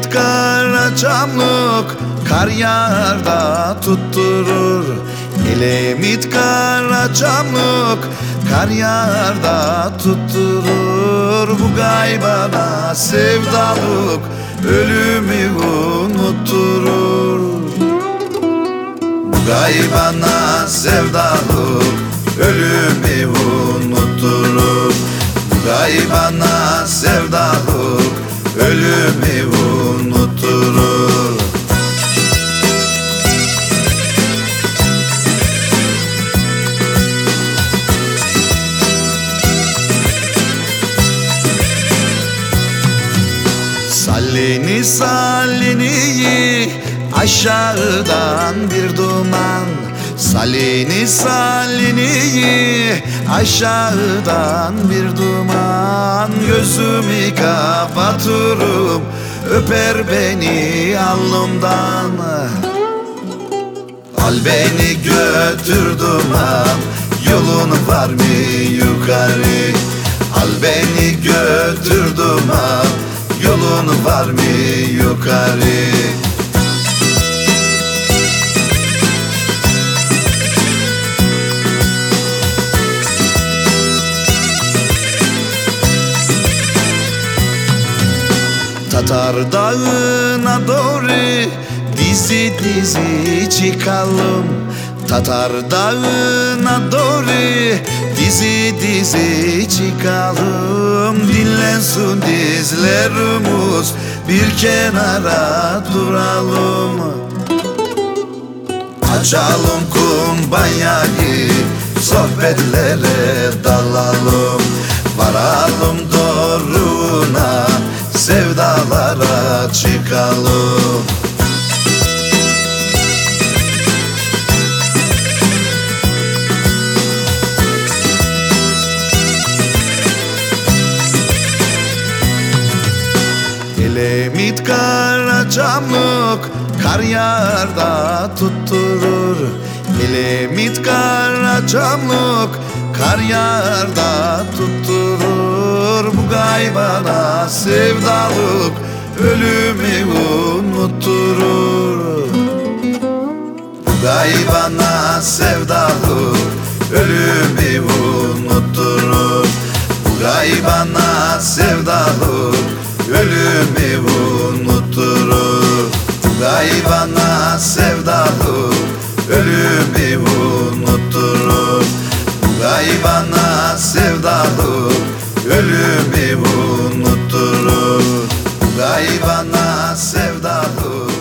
Elemit kara çamlık, kar yağar da tutturur. Elemit kara çamlık, kar yağar da tutturur. Bu gaybana sevdalık ölümü unutturur. Bu gaybana sevdalık ölümü unutturur. Bu gaybana sevdalık ölümü unutturur. Sallini sallini aşağıdan bir duman. Sallini sallini aşağıdan bir duman. Gözümü kapatırım, öper beni alnımdan. Al beni götür duman, yolun var mı yukarı? Al beni götür duman, yolun var mı yukarı? Tatar dağına doğru dizi dizi çıkalım. Tatar dağına doğru dizi dizi çıkalım. Dinlensin dizlerimiz, bir kenara duralım. Açalım kumbanyayı, sohbetlere dalalım. Varalım doğruna, sevdalara çıkalım. Elemit kara çamlık, kar yağar da tutturur. Elemit kara çamlık, kar yağar da tutturur. Bu gaybana sevdalık ölümü unutturur. Bu gaybana sevdalık ölümü unutturur. Bu gaybana sevdalık ölümü unutturur. Bu gaybana sevdalık ölümü unutturur. Bu gaybana sevdalık ölümü unutturur. Bu gaybana sevdalık